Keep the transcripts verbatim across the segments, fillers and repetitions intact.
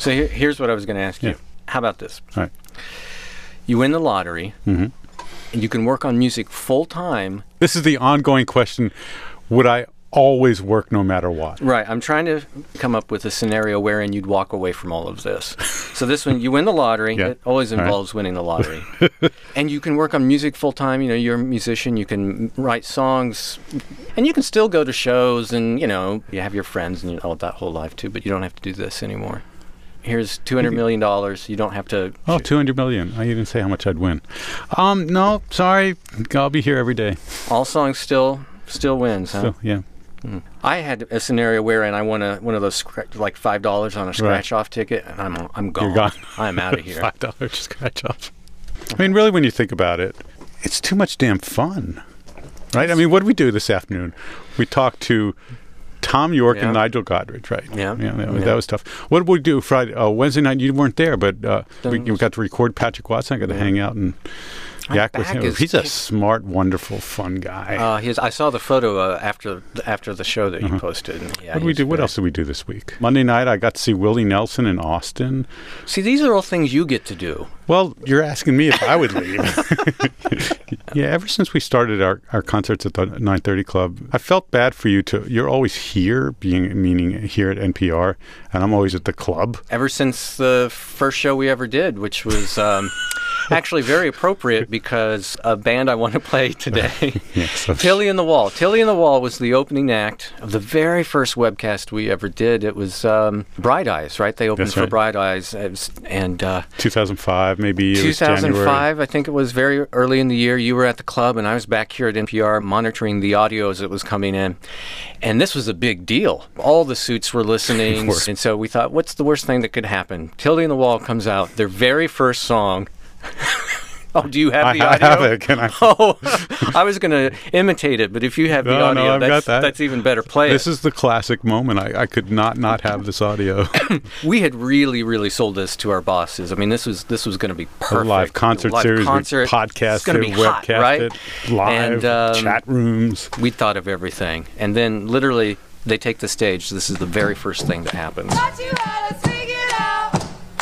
So here, here's what I was going to ask you. Yeah. How about this? All right. You win the lottery, Mm-hmm. and you can work on music full time. This is the ongoing question. Would I always work no matter what? Right. I'm trying to come up with a scenario wherein you'd walk away from all of this. So this one, you win the lottery. Yeah. It always All right. involves winning the lottery. And you can work on music full time. You know, you're a musician. You can write songs. And you can still go to shows and, you know, you have your friends and all that whole life too, but you don't have to do this anymore. Here's two hundred million dollars. You don't have to... Oh, two hundred million. I didn't say how much I'd win. Um, no, sorry. I'll be here every day. All songs still still wins, huh? So, yeah. Mm. I had a scenario wherein I won a, one of those scra- like five dollars on a scratch-off ticket, and I'm I'm gone. You're gone. I'm out of here. five dollars scratch off. I mean, really, when you think about it, it's too much damn fun. Right? I mean, what did we do this afternoon? We talked to Tom York Yeah. and Nigel Godrich, right? Yeah. Yeah, that, was, Yeah. that was tough. What did we do Friday? Uh, Wednesday night, you weren't there, but uh, we, Then- we got to record Patrick Watson. I got to Yeah. hang out and My yak with back him. is He's a kick- smart, wonderful, fun guy. Uh, his, I saw the photo uh, after after the show that you posted. And, yeah, what did we he's do? What very- else did we do this week? Monday night, I got to see Willie Nelson in Austin. See, these are all things you get to do. Well, you're asking me if I would leave. Yeah, ever since we started our, our concerts at the nine thirty Club, I felt bad for you to, you're always here, being meaning here at N P R, and I'm always at the club. Ever since the first show we ever did, which was um, actually very appropriate because a band I want to play today, Yes, that's- Tilly and the Wall. Tilly and the Wall was the opening act of the very first webcast we ever did. It was um, Bright Eyes, right? They opened That's for right. Bright Eyes. It was, and uh, two thousand five, maybe. It was two thousand five, January. I think it was very early in the year. You were at the club, and I was back here at N P R monitoring the audio as it was coming in. And this was a big deal. All the suits were listening. course. And so we thought, what's the worst thing that could happen? Tilly and the Wall comes out, their very first song. Oh, do you have I, the I audio? have it. Can I? Oh, I was going to imitate it, but if you have the No, no, audio, I've that's, got that. that's even better. Play This it. is the classic moment. I, I could not not have this audio. We had really, really sold this to our bosses. I mean, this was this was going to be A perfect. live concert Live series, concert. we podcast It's going to it, be hot, webcast right? it, live, And, um, chat rooms. We thought of everything. And then literally they take the stage. This is the very first thing that happens. Taught you how to figure it out.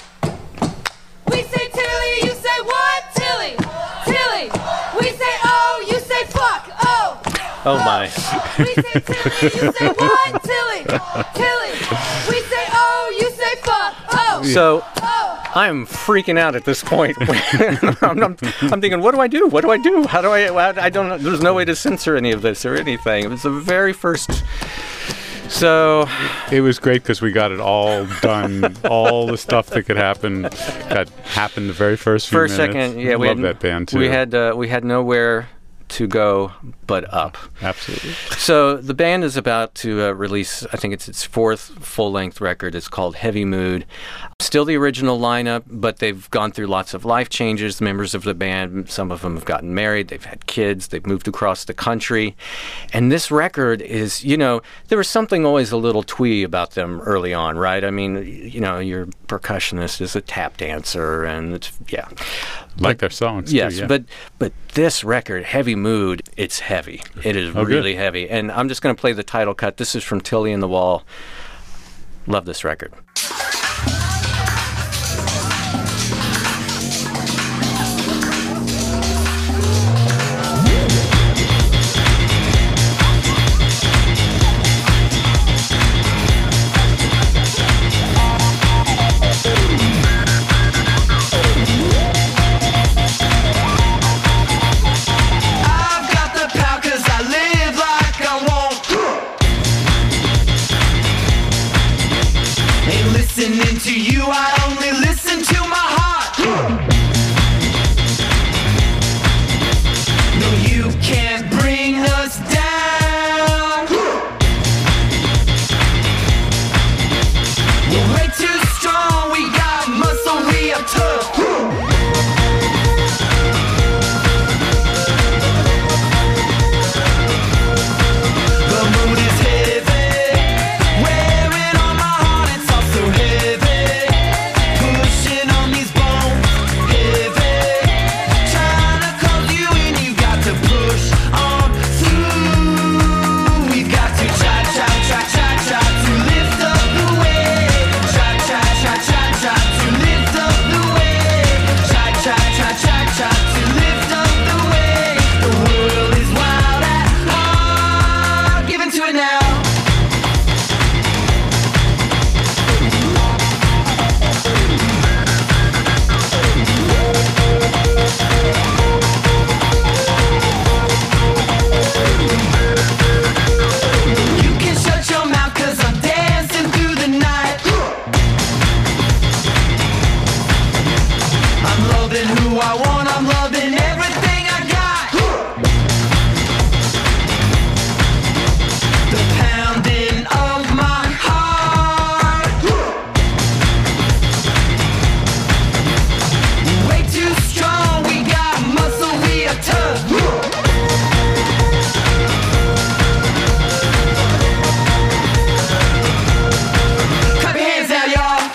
We say Tilly, you say what? Tilly, Tilly. We say oh, you say fuck. Oh, Oh my. we say Tilly, you say what? Tilly, Tilly. We say oh, you say fuck. Oh, So oh. I'm freaking out at this point. I'm, I'm, I'm thinking, what do I do? What do I do? How do I? How, I don't know. There's no way to censor any of this or anything. It was the very first. So It was great because we got it all done. All the stuff that could happen got happened the very first few for a minutes. second, yeah, we love had that band too. We had uh, we had nowhere to go but up. Absolutely. So the band is about to uh, release, I think it's its fourth full-length record. It's called Heavy Mood. Still the original lineup, but they've gone through lots of life changes. The members of the band, some of them have gotten married, they've had kids, they've moved across the country. And this record is, you know, there was something always a little twee about them early on, right? I mean, you know, your percussionist is a tap dancer, and it's, yeah. Like their songs Yes, too, yeah. but but this record, Heavy Mood, it's heavy. It is Oh, good. really heavy. And I'm just going to play the title cut. This is from Tilly and the Wall. Love this record. I've got the power 'cause I live like I want. Ain't listening to you, I only listen to my heart. No, you can't bring us down. We're way too strong, we got muscle, we are tough. The mood is heavy, wearing on my heart, it's all so heavy. Pull who I want, I'm loving everything I got. The pounding of my heart, way too strong, we got muscle, we are tough. Clap your hands out, y'all.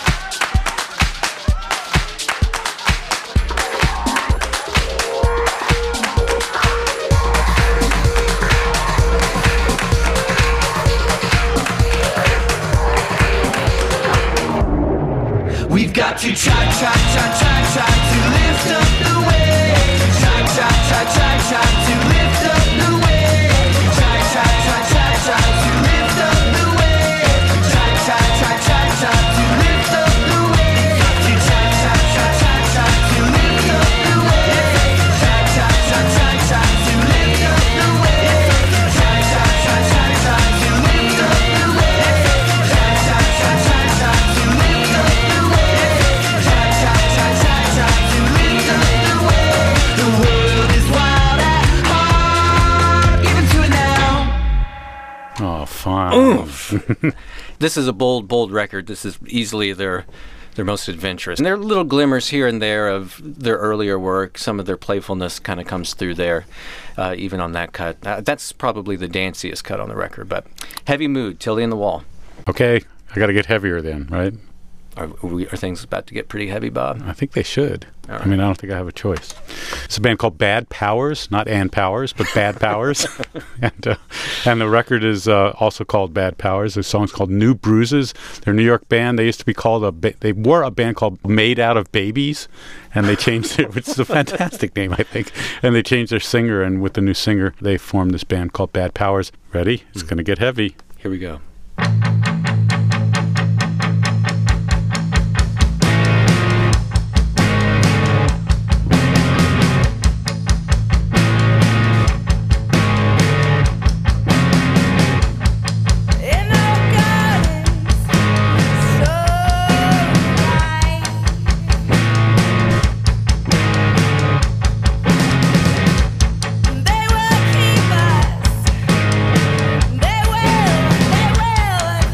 We've got to try, try, try, try, try to lift up the weight. Try, try, try, try, try to lift up the weight. Try, try, try, try, try to lift up the weight. Try, try, try, try, try to lift up the weight. To try, try, try, try, try to lift up the weight. Try, try, try, try, try to lift up the weight. Try, try, try, try, try to lift up the weight. Try, try, try, try, try to lift up the weight. Try, try, try, try, try to lift up the weight. The world is wild at heart. Give it to it now. Oh, fine. This is a bold, bold record. This is easily their their most adventurous. And there are little glimmers here and there of their earlier work. Some of their playfulness kind of comes through there, uh, even on that cut. Uh, that's probably the danciest cut on the record. But Heavy Mood, Tilly and the Wall. Okay, I got to get heavier then, right? Are, we, are things about to get pretty heavy, Bob? I think they should. All right. I mean, I don't think I have a choice. It's a band called Bad Powers, not Ann Powers, but Bad Powers. and uh, and the record is uh, also called Bad Powers. The song's called New Bruises. They're a New York band. They used to be called a. Ba- they were a band called Made Out of Babies, and they changed it, which is a fantastic name, I think. And they changed their singer, and with the new singer, they formed this band called Bad Powers. Ready? It's going to get heavy. Here we go. In our gardens, so bright. They will keep us. They will, they will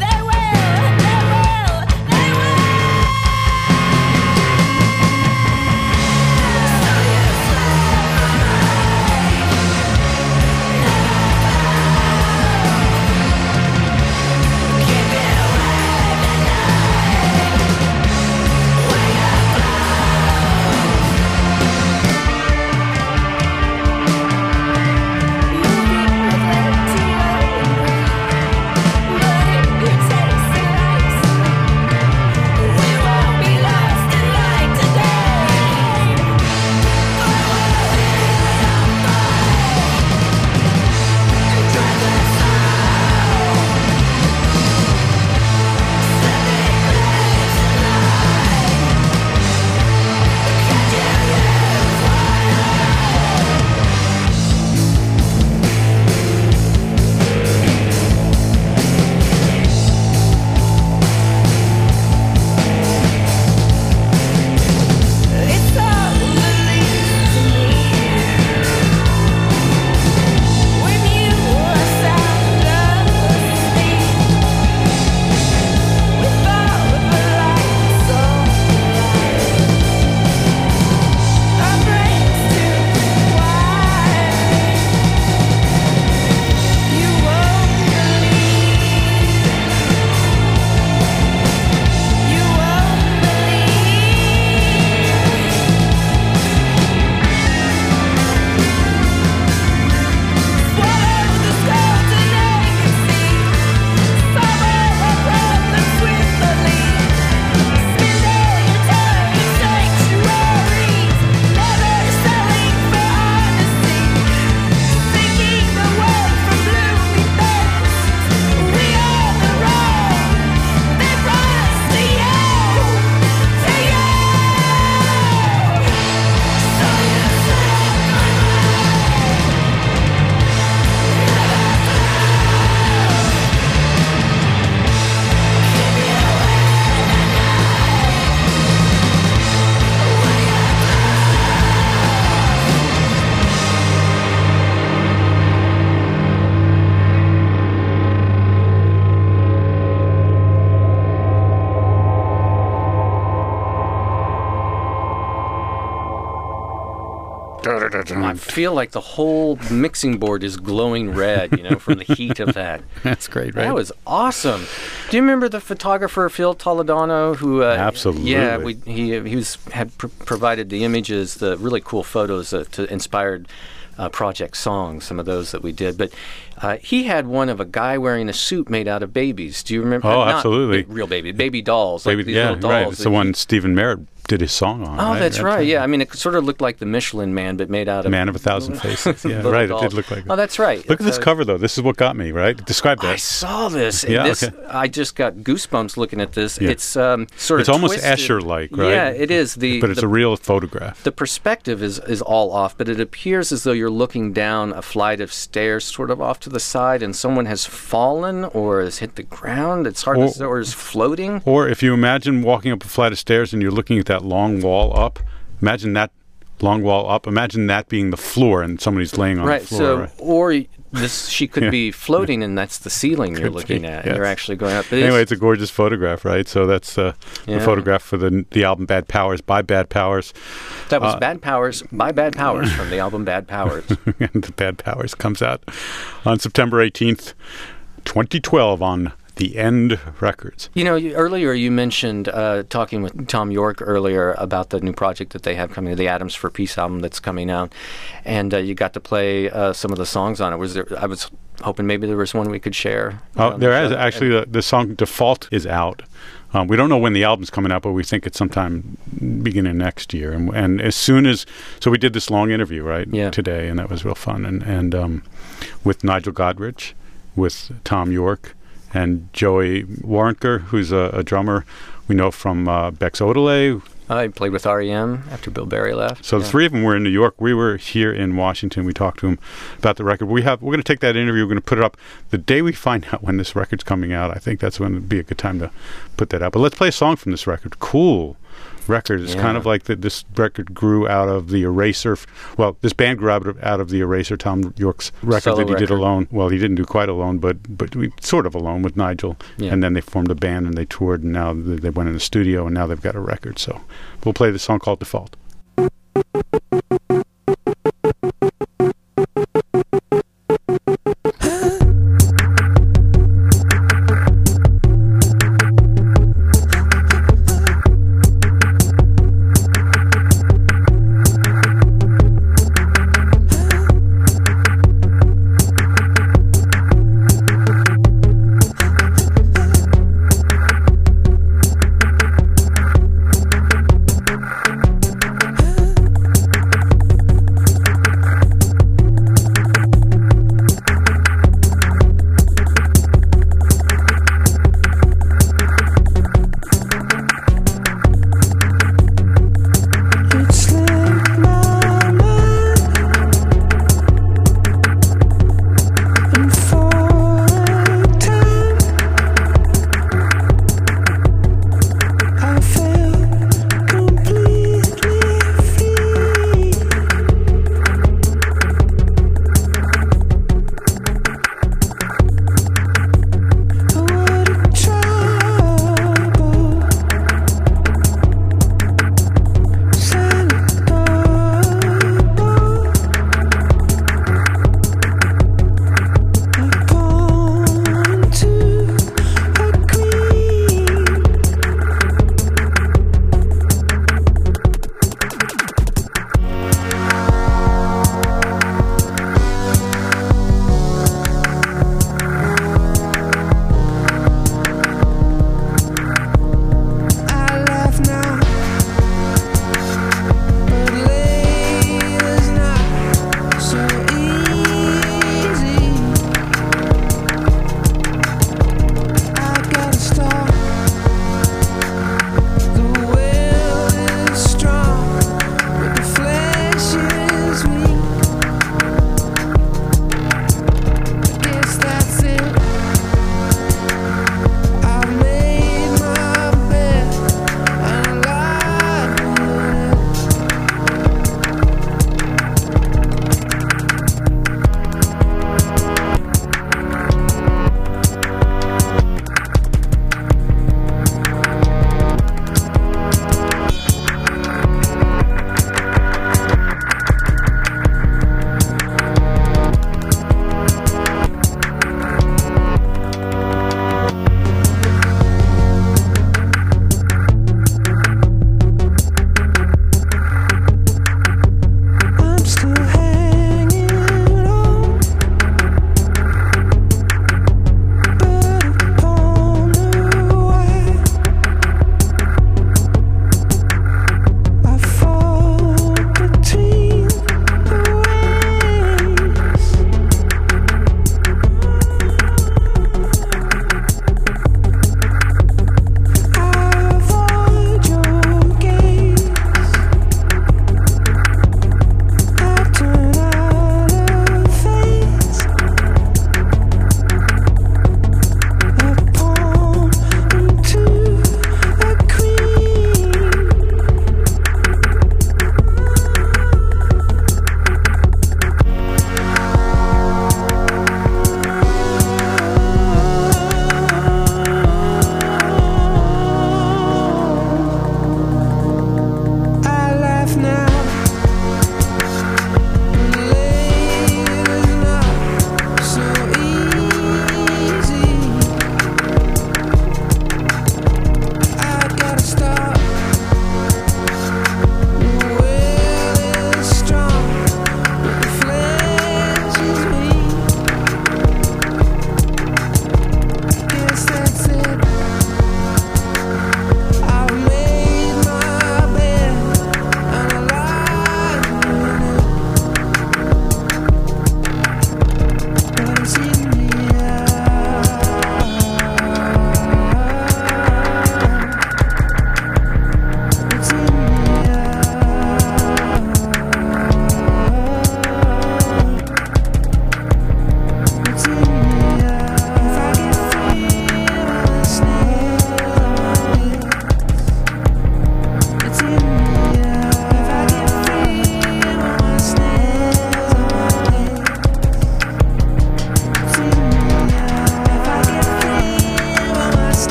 I feel like the whole mixing board is glowing red, you know, from the heat of that. That's great, right? That was awesome. Do you remember the photographer Phil Toledano? Who? Uh, Absolutely. Yeah, we, he he was had pr- provided the images, the really cool photos uh, to inspired uh, project songs. Some of those that we did, but uh, he had one of a guy wearing a suit made out of babies. Do you remember? Oh, Not absolutely. Real baby, baby dolls, Baby, like these yeah, little dolls. right. It's that the he- one Stephen Merritt did his song on. Oh, right? that's right. Yeah, I mean, it sort of looked like the Michelin Man, but made out of Man of a Thousand Faces. Yeah, little right. dolls. It did look like Oh, that's right. Look at this Uh, cover, though. This is what got me, right? Describe I that. saw this. and Yeah, this okay. I just got goosebumps looking at this. Yeah. It's um, sort It's of almost twisted. Escher-like, right? Yeah, it is. The but it's the, a real photograph. the perspective is is all off, but it appears as though you're looking down a flight of stairs, sort of off to the side, and someone has fallen or has hit the ground. It's hard Or- to say, or is floating. Or if you imagine walking up a flight of stairs and you're looking at that long wall up, imagine that long wall up. Imagine that being the floor and somebody's laying on Right. the floor. So, right? or y- this, she could Yeah. be floating, and that's the ceiling you're Could looking be, at. And you're yes. actually going up. But Anyway, it's- it's a gorgeous photograph, right? So that's uh, Yeah. the photograph for the the album Bad Powers by Bad Powers. that was uh, Bad Powers by Bad Powers from the album Bad Powers. And the Bad Powers comes out on September eighteenth, twenty twelve on The End Records. You know, you, earlier you mentioned uh, talking with Tom York earlier about the new project that they have coming, the Atoms for Peace album that's coming out, and uh, you got to play uh, some of the songs on it. Was there? I was hoping maybe there was one we could share. Oh, on there the is show. actually the, the song Default is out. Um, we don't know when the album's coming out, but we think it's sometime beginning next year. And, and as soon as, so we did this long interview right Yeah. today, and that was real fun. And and um, with Nigel Godrich, with Tom York, and Joey Warrenker, who's a, a drummer we know from uh, Bex Odelay. I played with R E M after Bill Berry left. So the Yeah. three of them were in New York. We were here in Washington. We talked to them about the record. We have we're going to take that interview. We're going to put it up the day we find out when this record's coming out. I think that's when it'd be a good time to put that out. But let's play a song from this record. Cool record. It's Yeah. kind of like that. This record grew out of the Eraser. f- Well, this band grew out of, out of the Eraser. Tom York's record Solo that he did record. alone. Well, he didn't do quite alone, but but we sort of alone with Nigel. Yeah. And then they formed a band and they toured, and now they they went in the studio, and now they've got a record. So we'll play the song called Default. Default.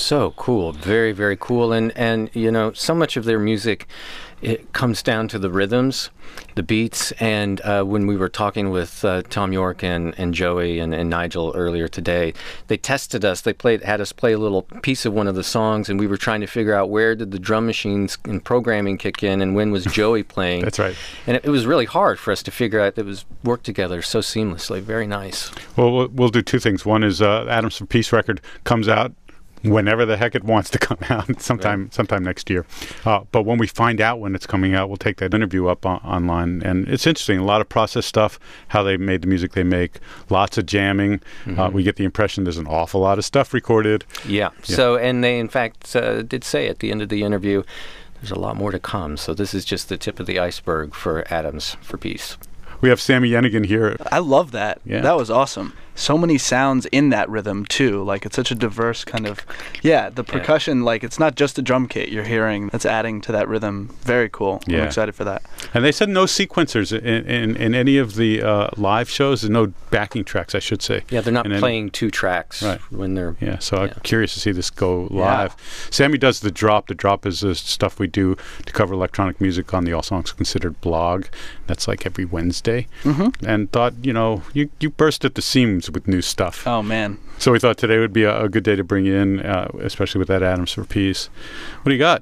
so cool, very, very cool. And, and you know, so much of their music, it comes down to the rhythms, the beats. And uh, when we were talking with uh, Tom York and, and Joey and, and Nigel earlier today, they tested us. They played, had us play a little piece of one of the songs, and we were trying to figure out where did the drum machines and programming kick in, and when was Joey playing. That's right. And it, it was really hard for us to figure out. It was worked together so seamlessly. Very nice. Well, we'll, we'll do two things. One is uh, Atoms for Peace record comes out whenever the heck it wants to come out, sometime right. sometime next year. Uh, but when we find out when it's coming out, we'll take that interview up on, online. And it's interesting, a lot of process stuff, how they made the music they make, lots of jamming. Mm-hmm. Uh, we get the impression there's an awful lot of stuff recorded. Yeah. yeah. So, and they, in fact, uh, did say at the end of the interview, there's a lot more to come. So this is just the tip of the iceberg for Atoms for Peace. We have Sammy Yenigan here. I love that. Yeah. That was awesome. So many sounds in that rhythm, too. Like, it's such a diverse kind of... Yeah, the percussion, yeah. like, it's not just a drum kit you're hearing that's adding to that rhythm. Very cool. Yeah. I'm excited for that. And they said no sequencers in, in, in any of the uh, live shows, and no backing tracks, I should say. Yeah, they're not in playing any... two tracks right. when they're... Yeah, so yeah. I'm curious to see this go live. Yeah. Sammy does the drop. The drop is the stuff we do to cover electronic music on the All Songs Considered blog. That's like every Wednesday. Mm-hmm. And thought, you know, you, you burst at the seams with new stuff. Oh, man. So we thought today would be a, a good day to bring you in, uh, especially with that Atoms for Peace. What do you got?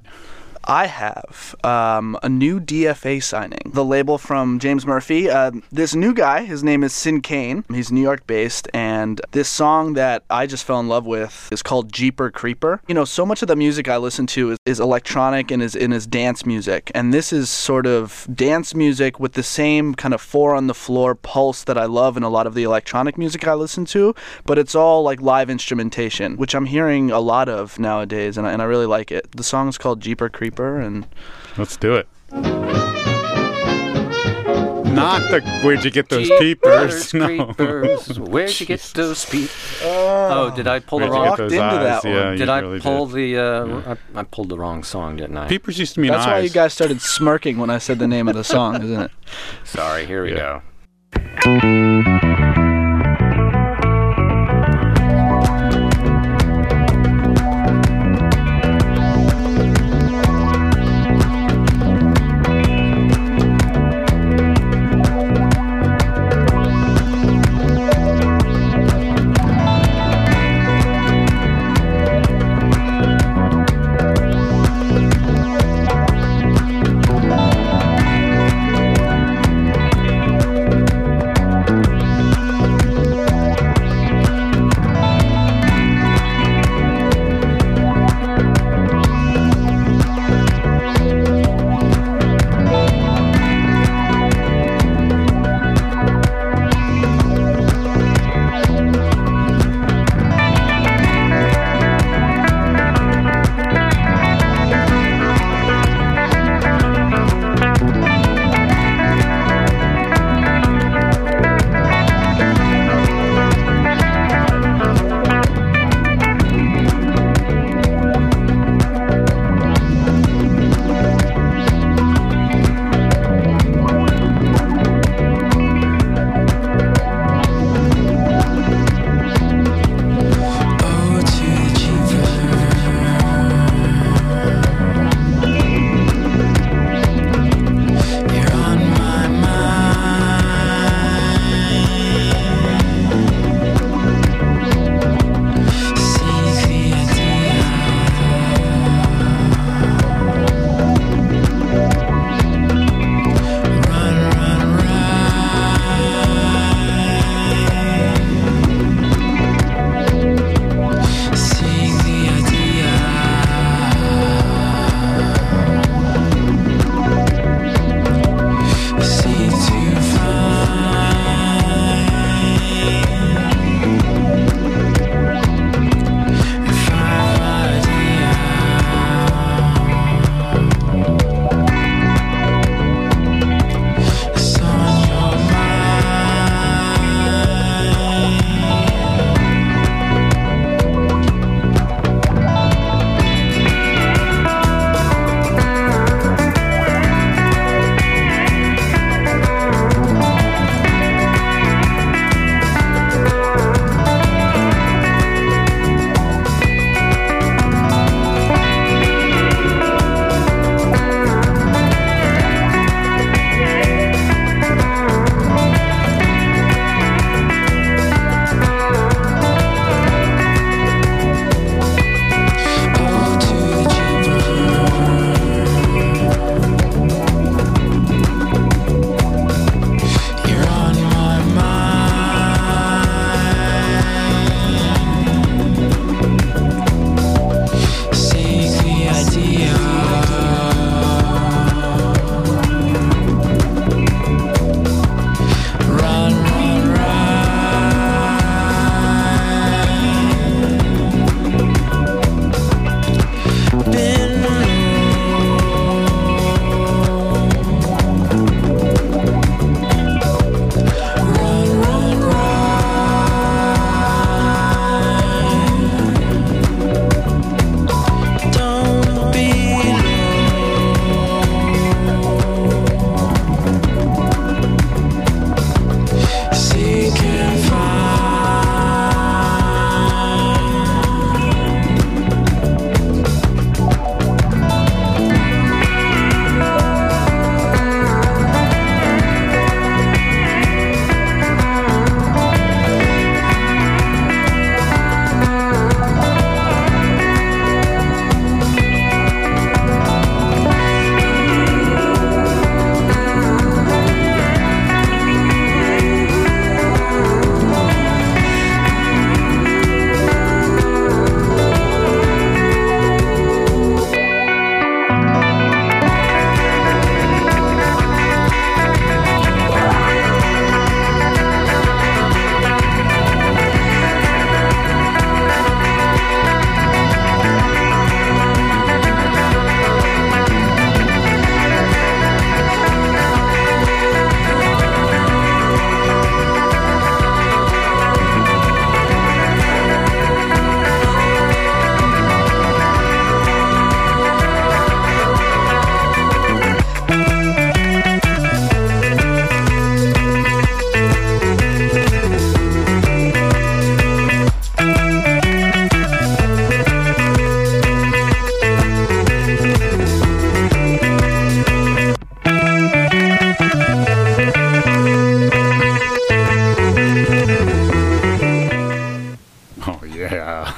I have um, a new D F A signing. The label from James Murphy. Uh, this new guy, his name is Sin Kane. He's New York-based, and this song that I just fell in love with is called Jeeper Creeper. You know, so much of the music I listen to is, is electronic and is, and is dance music, and this is sort of dance music with the same kind of four-on-the-floor pulse that I love in a lot of the electronic music I listen to, but it's all like live instrumentation, which I'm hearing a lot of nowadays, and I, and I really like it. The song is called Jeeper Creeper. And let's do it. Not the where'd you get those peepers? No. Creepers, where'd you get those peepers? Oh, did I pull where'd the wrong? Walked into eyes? that yeah, one. Did I really pull did. the? Uh, yeah. I, I pulled the wrong song, didn't I? Peepers used to mean That's eyes. why you guys started smirking when I said the name of the song, isn't it? Sorry. Here we Yeah. go.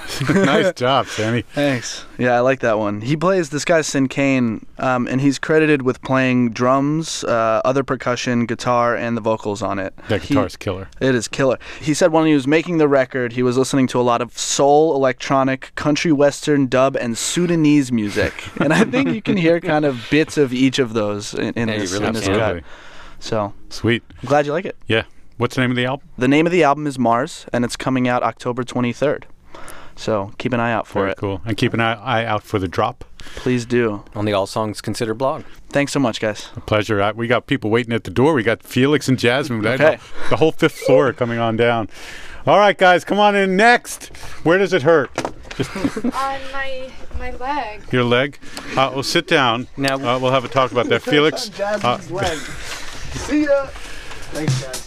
Nice job, Sammy. Thanks. Yeah, I like that one. He plays, this guy's Sin Kane, um, and he's credited with playing drums, uh, other percussion, guitar, and the vocals on it. That He- guitar's killer. It is killer. He said when he was making the record, he was listening to a lot of soul, electronic, country western, dub, and Sudanese music. And I think you can hear kind of bits of each of those in, in Yeah, you this, really in this can. cut. Absolutely. So, Sweet. I'm glad you like it. Yeah. What's the name of the album? The name of the album is Mars, and it's coming out October twenty-third. So, keep an eye out for Very it. cool. And keep an eye, eye out for the drop. Please do. On the All Songs Considered blog. Thanks so much, guys. A pleasure. I, we got people waiting at the door. We got Felix and Jasmine. Okay. The whole fifth floor coming on down. All right, guys, come on in next. Where does it hurt? On my my leg. Your leg? Uh, well, sit down. Now- uh, we'll have a talk about that. Felix? Uh, leg. See ya. Thanks, guys.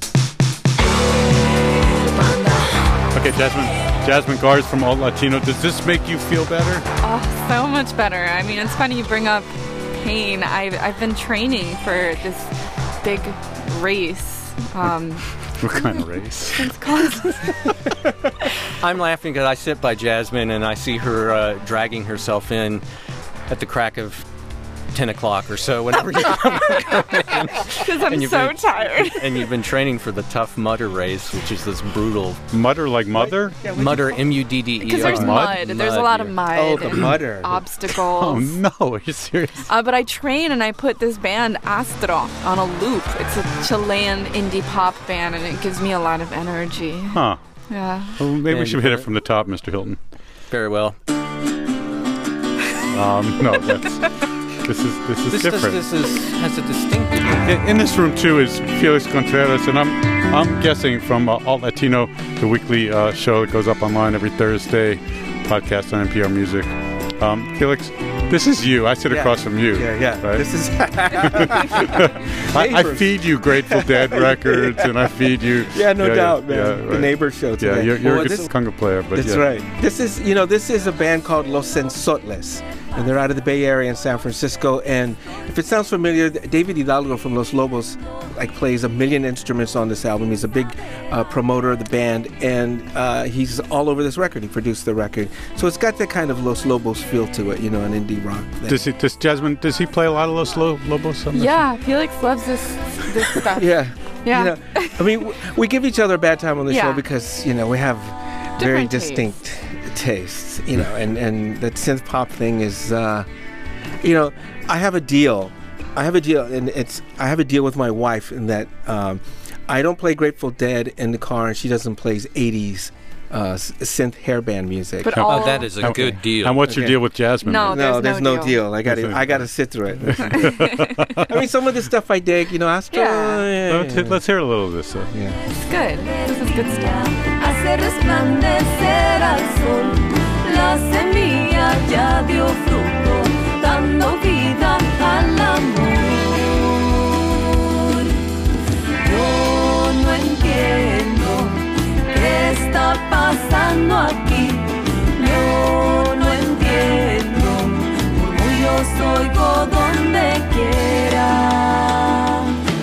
okay, Jasmine. Jasmine Gars from Alt Latino. Does this make you feel better? Oh, so much better. I mean, it's funny you bring up pain. I've I've been training for this big race. Um, What kind of race? it's called I'm laughing because I sit by Jasmine and I see her uh, dragging herself in at the crack of ten o'clock or so, whenever you come in. because I'm And you've so been- tired. And you've been training for the Tough Mudder race, which is this brutal Mutter like mother? Mudder, M U D D E R. Because there's mud? mud. There's a lot of yeah. mud. Oh, the and mudder. Obstacles. Oh, no. Are you serious? Uh, but I train and I put this band Astro on a loop. It's a Chilean indie pop band and it gives me a lot of energy. Huh. Yeah. Well, maybe Yeah, we should you hit put it it- from the top, Mister Hilton. Very well. Um, no, that's... This is this is This, does, different. this is, has a distinct... In, in this room too is Felix Contreras, and I'm I'm guessing from uh, Alt Latino, the weekly uh, show that goes up online every Thursday, podcast on N P R Music. Um, Felix, this is you. I sit Yeah. across from you. Yeah, yeah. Right? This is I, I neighbors. feed you Grateful Dead records, and I feed you. yeah, no yeah, doubt, yeah, man. yeah, the right. neighbor show Yeah, today. you're, you're Well, a good this- conga player, but That's yeah. right. This is, you know, this is a band called Los Sensotles, and they're out of the Bay Area in San Francisco. And if it sounds familiar, David Hidalgo from Los Lobos, like, plays a million instruments on this album. He's a big uh, promoter of the band, and uh, he's all over this record. He produced the record, so it's got that kind of Los Lobos feel to it, you know, an indie rock thing. Does he? Does Jasmine? Does he play a lot of Los Lo- Lobos? On this? Yeah, Felix loves this this stuff. Yeah. Yeah. You know, I mean, w- we give each other a bad time on the Yeah. show because, you know, we have very Different tastes. distinct tastes, you know, and, and that synth pop thing is, uh, you know, I have a deal. I have a deal, and it's, I have a deal with my wife in that um, I don't play Grateful Dead in the car, and she doesn't play eighties uh, s- synth hairband music. But Oh, all Oh, that is a Okay. good deal. And what's your Okay. deal with Jasmine? No. then? no, there's there's no no deal. deal. I got to, That's I got to sit through it. I mean, some of the stuff I dig, you know, Astro. Yeah. Let's, hit- let's hear a little of this. Uh, yeah. it's good. This is good stuff. Hace resplandecer al sol, la semilla ya dio fruto, dando vida al amor. Yo no entiendo qué está pasando aquí. Yo no entiendo, orgulloso oigo donde quiera.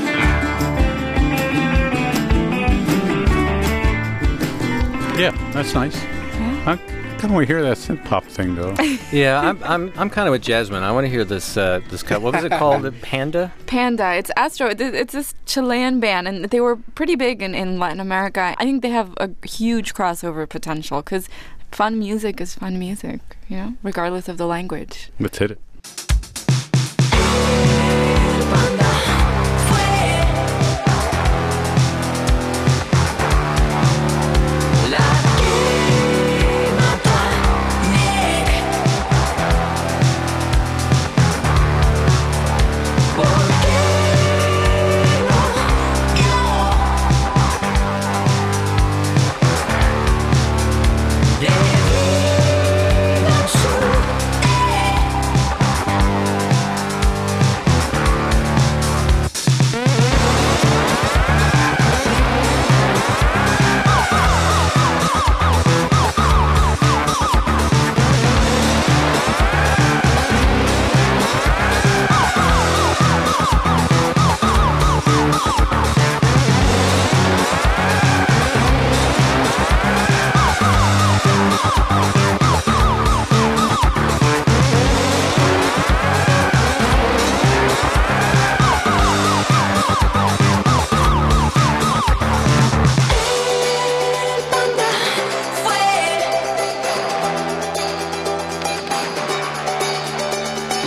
Yeah, that's nice. I kind of want to hear that synth pop thing, though. Yeah, I'm I'm I'm kind of with Jasmine. I want to hear this uh, this cut. What was it called? Panda? Panda. It's Astro. Th- It's this Chilean band, and they were pretty big in, in Latin America. I think they have a huge crossover potential because fun music is fun music, you know, regardless of the language. Let's hit it.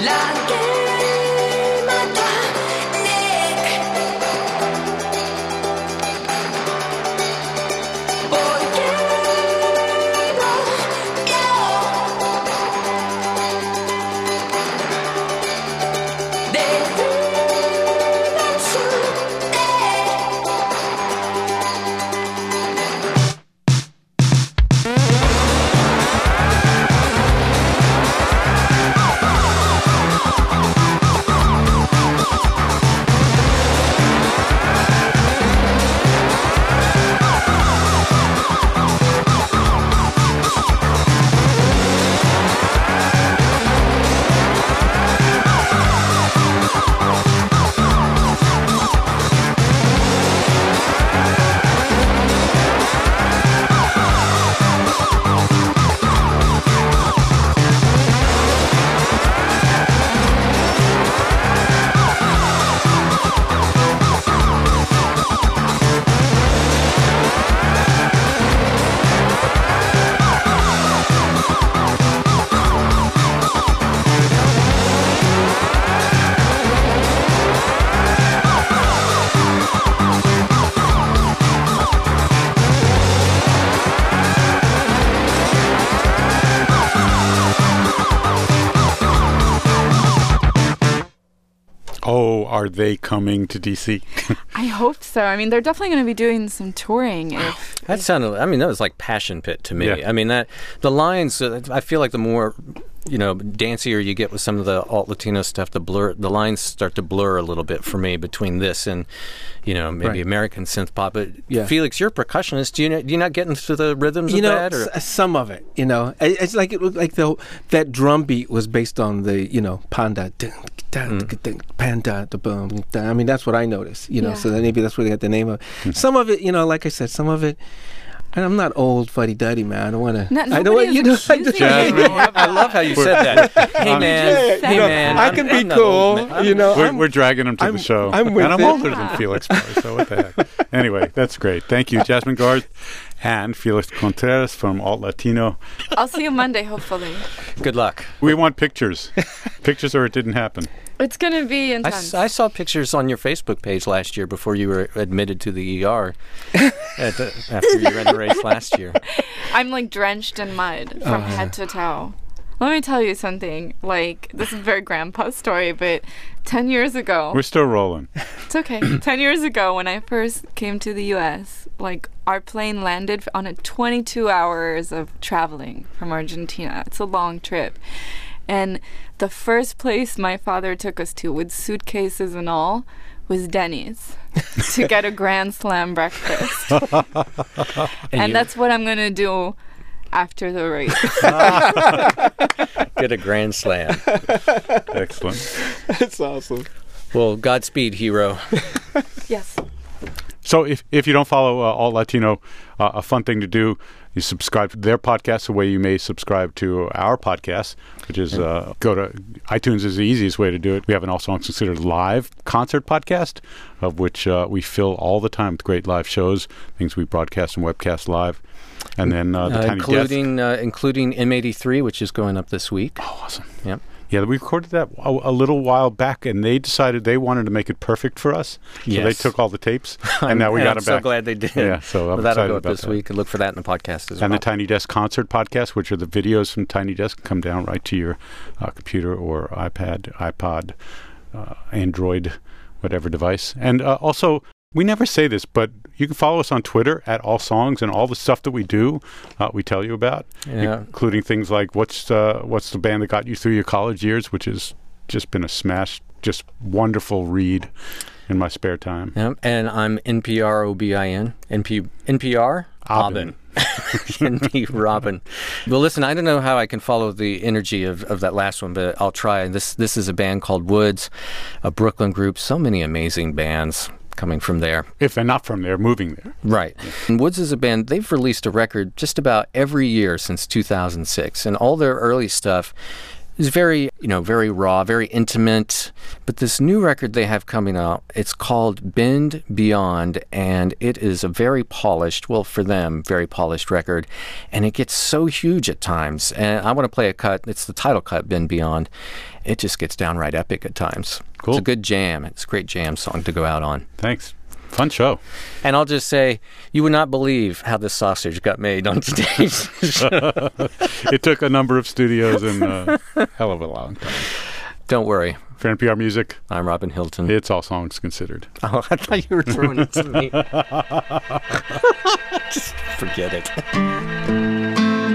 Oh, are they coming to D C? I hope so. I mean, they're definitely going to be doing some touring. If, That sounded, I mean, that was like Passion Pit to me. Yeah. I mean, that the lines, uh, I feel like the more, you know, dancier you get with some of the alt Latino stuff, the blur, the lines start to blur a little bit for me between this and, you know, maybe Right. American synth pop. But Yeah. Felix, you're a percussionist. Do you, know, do you not get into the rhythms You of know, that? Or? s- some of it. You know, I- it's like it looked like the that drum beat was based on the you know panda, dun, dun, Mm. dun, panda, da, boom. dun. I mean, that's what I noticed. You know, Yeah. so that maybe that's where they got the name of. it. Some of it, you know, like I said, some of it. And I'm not old fuddy duddy, man. I don't want to. No, I don't nobody want is you know. I accusing just, you Jasmine. of I love how you said that. Hey, man. Yeah, hey, you know, man. I I'm- can I'm be not old, cool. man. You know, We're, I'm- we're dragging him to I'm- the show. I'm with and I'm it. older than Felix, probably, so what the heck. Anyway, that's great. Thank you, Jasmine Garth and Felix Contreras from Alt Latino. I'll see you Monday, hopefully. Good luck. We want pictures. Pictures or it didn't happen. It's going to be I, intense. s- I saw pictures on your Facebook page last year before you were admitted to the E R at the, after you ran the race last year. I'm like drenched in mud from Oh, head to toe. Let me tell you something. Like, this is a very grandpa story, but ten years ago, We're still rolling. it's okay. ten years ago, when I first came to the U S, like, our plane landed on a twenty-two hours of traveling from Argentina. It's a long trip. And the first place my father took us to, with suitcases and all, was Denny's to get a Grand Slam breakfast. and you- that's what I'm going to do after the race. Get a grand slam. Excellent. That's awesome. Well, Godspeed, hero. Yes. So if, if you don't follow uh, Alt Latino, uh, a fun thing to do, you subscribe to their podcast the way you may subscribe to our podcast, which is uh, go to iTunes is the easiest way to do it. We have an All Songs Considered live concert podcast, of which uh, we fill all the time with great live shows, things we broadcast and webcast live. And then uh, the Uh, Tiny Desk. including uh, including M eighty-three, which is going up this week. Oh, awesome. Yep. Yeah, we recorded that a, a little while back, and they decided they wanted to make it perfect for us. So they Yes. took all the tapes, and now we got I'm them so back. glad they did. Yeah, so I'm Well, that'll excited go up about this that. week. And look for that in the podcast as And well. the Tiny Desk Concert Podcast, which are the videos from Tiny Desk, come down right to your uh, computer or iPad, iPod, uh, Android, whatever device. And uh, also, we never say this, but you can follow us on Twitter at All Songs, and all the stuff that we do, uh, we tell you about, Yeah. including things like what's uh, what's the band that got you through your college years, which has just been a smash, just wonderful read in my spare time. Yep. And I'm N P R O B I N. N P N P R? Robin. N P Robin. Well, listen, I don't know how I can follow the energy of, of that last one, but I'll try. This this is a band called Woods, a Brooklyn group. So many amazing bands coming from there. If they're not from there, moving there. Right. And Woods is a band, they've released a record just about every year since two thousand six. And all their early stuff It's very, you know, very raw, very intimate. But this new record they have coming out, it's called Bend Beyond, and it is a very polished, well, for them, very polished record. And it gets so huge at times. And I want to play a cut. It's the title cut, Bend Beyond. It just gets downright epic at times. Cool. It's a good jam. It's a great jam song to go out on. Thanks. Fun show. And I'll just say, you would not believe how this sausage got made on today's show. It took a number of studios and a hell of a long time. Don't worry. For N P R Music, I'm Robin Hilton. it's All Songs Considered. Oh, I thought you were throwing it to me. Just forget it.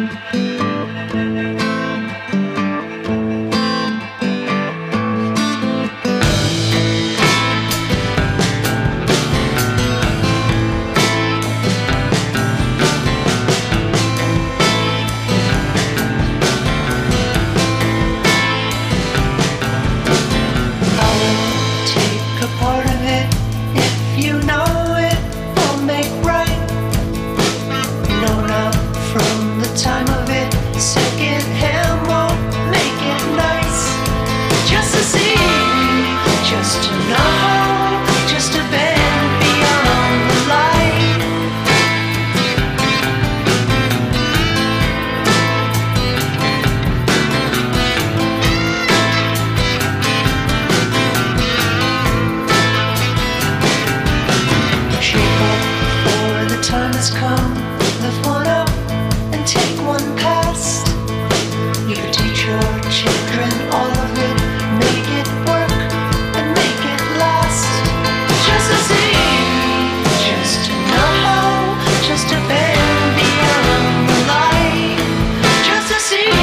Take a part of it if you know it will make right. No, not from the time of it. Second hand won't make it nice. Just to see, just to know, just to bend beyond the light. Shape up for the time has come. Lift one up and take one past. You could teach your children all of it. Make it work and make it last. Just to see, just to know, just to bend beyond the light. Just to see.